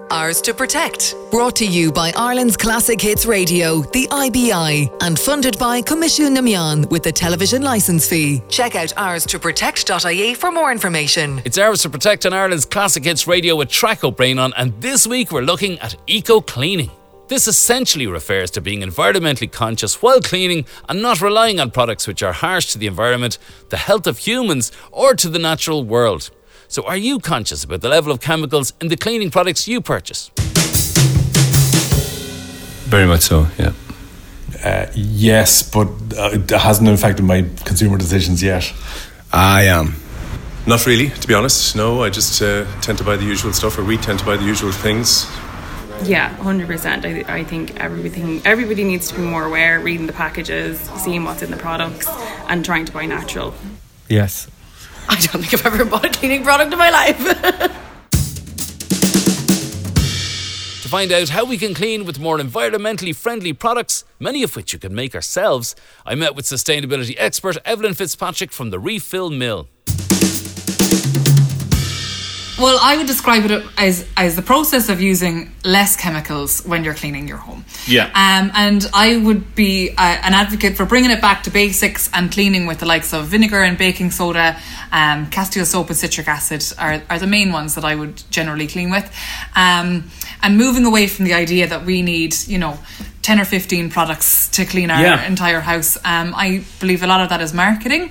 Ours to Protect. Brought to you by Ireland's Classic Hits Radio, the IBI, and funded by Comisiún na Meán with the television licence fee. Check out ourstoprotect.ie for more information. It's Ours to Protect on Ireland's Classic Hits Radio with Track O'Brien on, and this week we're looking at eco-cleaning. This essentially refers to being environmentally conscious while cleaning and not relying on products which are harsh to the environment, the health of humans, or to the natural world. So are you conscious about the level of chemicals in the cleaning products you purchase? Very much so, yeah. Yes, but it hasn't affected my consumer decisions yet. I am. Not really, to be honest. No, I just tend to buy the usual stuff, or we tend to buy the usual things. Yeah, 100%. I think everybody needs to be more aware, reading the packages, seeing what's in the products, and trying to buy natural. Yes. I don't think I've ever bought a cleaning product in my life. To find out how we can clean with more environmentally friendly products, many of which you can make ourselves, I met with sustainability expert Evelyn Fitzpatrick from the Refill Mill. Well, I would describe it as the process of using less chemicals when you're cleaning your home. Yeah. And I would be an advocate for bringing it back to basics and cleaning with the likes of vinegar and baking soda. Castile soap and citric acid are the main ones that I would generally clean with. And moving away from the idea that we need, 10 or 15 products to clean our entire house. I believe a lot of that is marketing.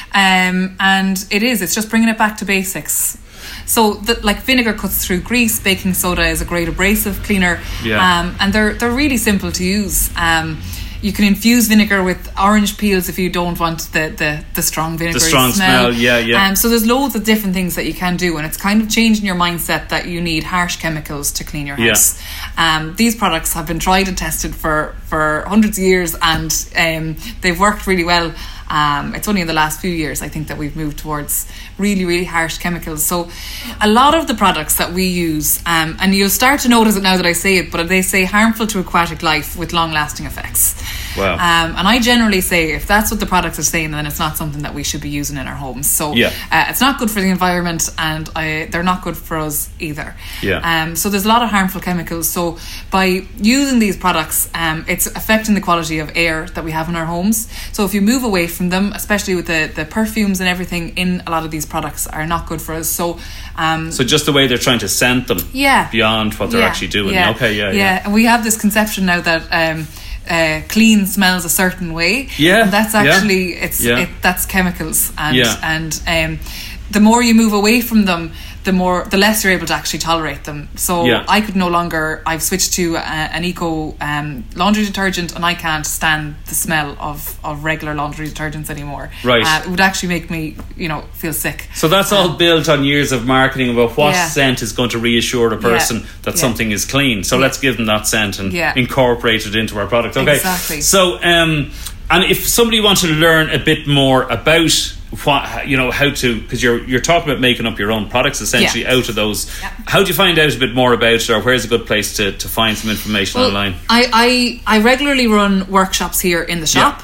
And it's just bringing it back to basics. So, vinegar cuts through grease. Baking soda is a great abrasive cleaner, and they're really simple to use. You can infuse vinegar with orange peels if you don't want the strong vinegar. The strong smell, yeah. So there's loads of different things that you can do, and it's kind of changing your mindset that you need harsh chemicals to clean your house. These products have been tried and tested for hundreds of years, and they've worked really well. It's only in the last few years, I think, that we've moved towards really, really harsh chemicals. So a lot of the products that we use, and you'll start to notice it now that I say it, but they say harmful to aquatic life with long-lasting effects. Wow. And I generally say if that's what the products are saying, then it's not something that we should be using in our homes. So it's not good for the environment, and they're not good for us either. So there's a lot of harmful chemicals. So by using these products, it's affecting the quality of air that we have in our homes. So if you move away from them, especially with the perfumes and everything in a lot of these products, are not good for us. So just the way they're trying to scent them beyond what they're actually doing. And we have this conception now that clean smells a certain way. And that's actually that's chemicals, and the more you move away from them, the less you're able to actually tolerate them. So I could no longer. I've switched to an eco laundry detergent, and I can't stand the smell of regular laundry detergents anymore. Right. It would actually make me, feel sick. So that's all built on years of marketing about what scent is going to reassure a person that something is clean. So let's give them that scent and incorporate it into our product. Okay. Exactly. So and if somebody wants to learn a bit more about how to, because you're talking about making up your own products essentially out of those. How do you find out a bit more about it, or where's a good place to find some information online? I regularly run workshops here in the shop.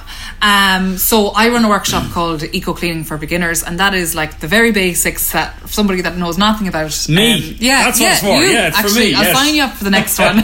So I run a workshop called Eco Cleaning for Beginners, and that is like the very basics that somebody that knows nothing about me. That's what it's for. It's actually, for me. I'll sign you up for the next one.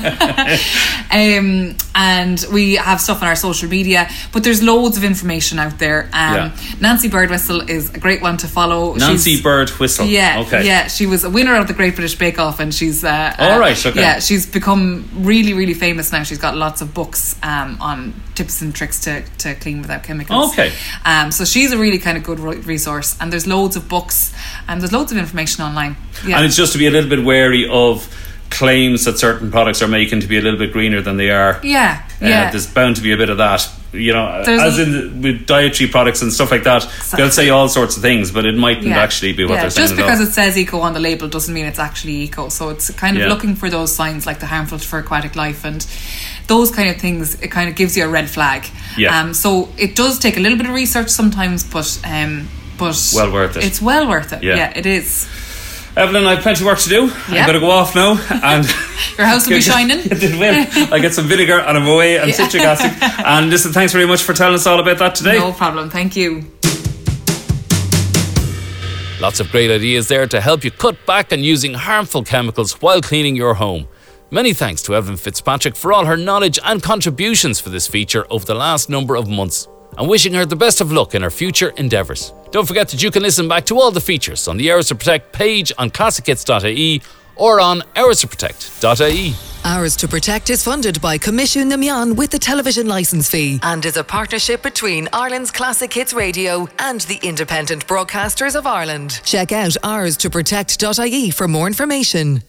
And we have stuff on our social media, but there's loads of information out there. Nancy Birdwhistle is a great one to follow. Nancy Birdwhistle. She was a winner of the Great British Bake Off, and she's she's become really, really famous now. She's got lots of books on tips and tricks to clean without chemicals. So she's a really kind of good resource, and there's loads of books and there's loads of information online. And it's just to be a little bit wary of claims that certain products are making to be a little bit greener than they are. There's bound to be a bit of that, as in with dietary products and stuff like that. Exactly. They'll say all sorts of things, but it mightn't actually be what they're saying. Just because it says eco on the label doesn't mean it's actually eco. So it's kind of looking for those signs, like the harmful for aquatic life and those kind of things. It kind of gives you a red flag. So it does take a little bit of research sometimes, but well worth it. It's well worth it. It is. Evelyn, I have plenty of work to do. I'm going to go off now. And your house will be shining. It will. I get some vinegar and I'm away, and citric acid. And listen, thanks very much for telling us all about that today. No problem. Thank you. Lots of great ideas there to help you cut back on using harmful chemicals while cleaning your home. Many thanks to Evelyn Fitzpatrick for all her knowledge and contributions for this feature over the last number of months, and wishing her the best of luck in her future endeavours. Don't forget that you can listen back to all the features on the Hours to Protect page on classichits.ie or on hourstoprotect.ie. Hours to Protect is funded by Commission Namian with the television licence fee and is a partnership between Ireland's Classic Hits Radio and the Independent Broadcasters of Ireland. Check out hourstoprotect.ie for more information.